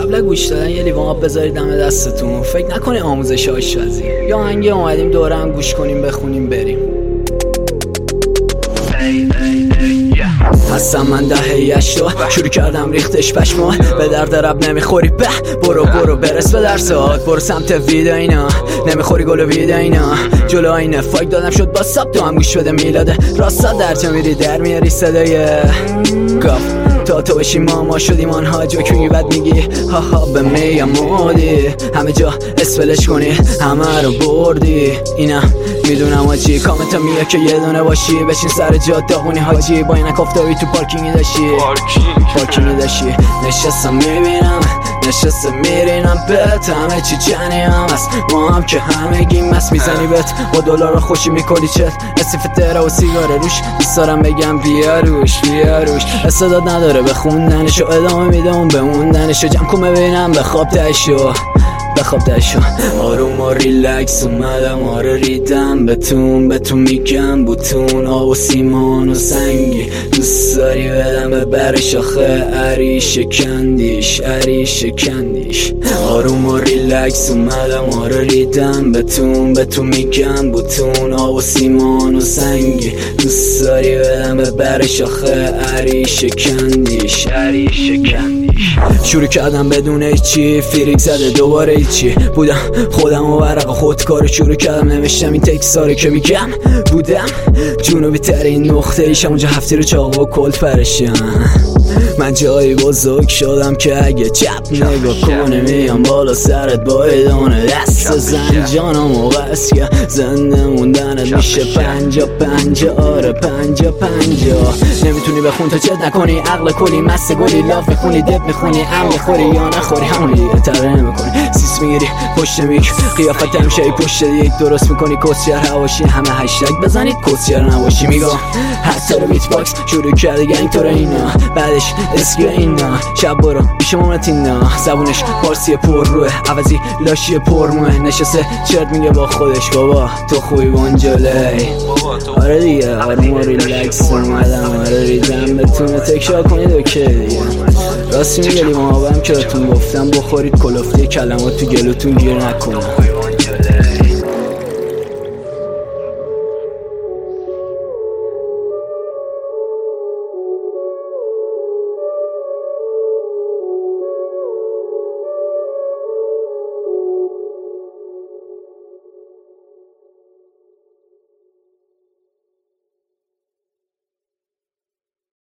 قبل گوش دادن یه لیوان آب بذارید دم دستتون. فکر نکنید آموزش آشپزی یا آهنگ اومدیم دوره هم گوش کنیم بخونیم بریم. هستم من دهه 80 شروع کردم ریختش پشما. به درد رب نمیخوری به برو برس به درسات. برو سمت ویداینا نمیخوری گل ویداینا. جلو آینه فایک دادم شد با ساب تو هم گوش بده میلاده. راستا درچه میری در میاری صدای گاف تو بشی ماما شدیم آنها جوک میگی بد میگی هاها به میم مودی. همه جا اسفلش کنی همه رو بردی. اینم میدونم آجی کامتا میگه که یه دونه باشی. بشین سر جا داغونی حاجی با اینک افتادی تو پارکینگی داشی. نشستم میبینم نشسته میرینم بهت همه چی جنیم هست. ما هم که همگیم مست میزنی بهت با دلار خوشی میکنی چت. استیف تره و سیگاره روش دوست دارم بگم بیا روش استعداد نداره بخوندنشو ادامه میده اون بموندنشو. جمع کن ببینم بخواب تشو آروم و ریلکس اومدم آره ریدم بهتون میگم بوتون آب و سیمان و سنگی دوست داری بدم ببرش آخه عریش کندیش. آروم و ریلکس اومدم آره ریدم بهتون میگم بوتون آب و سیمان و سنگی دوست داری بدم ببرش آخه عریش کندیش. شروع کردم بدون هیچی فریک زده دوباره هیچی بودم خودم و ورق خودکارو شروع کردم نوشتم این تکساره که میگم بودم جنوبی ترین نقطه ایشم اونجا هفتی رو چاقو و کلت پرشم. من جایی بزرگ شدم که اگه چپ نگاه کنه میام بالا سرت با ایدانه دست زنجانم موقع است که زنده موندنت میشه 50 آره 50 نمیتونی بخون تا چت نکنی عقل کلی مست گلی لاف میخونی دب میخونی هم میخوری یا نخوری همونی تره نمیکنی سیس میگیری پشت میک قیافت همشه پشت دیک درست میکنی کسیر هواشی همه هشتگ بزنید کسیر نباشی میگم حتی رو بیت باکس شروع کرده گنگ تو اینا بعدش اسکی اینا شب برو بیشه مامت اینا زبونش پارسی پر روه عوضی لاشی پر موه نشسته چرت میگه با خودش بابا تو خوبی بانجالی. آره دیگه آروم و ریلکس اومدم آره ریدم بتونه تکرار کنید اوکی دیگه. راستی میگه لیوان آبم که بهتون گفتم بخورید کلافتی کلمات تو گلوتون گیر نکنه.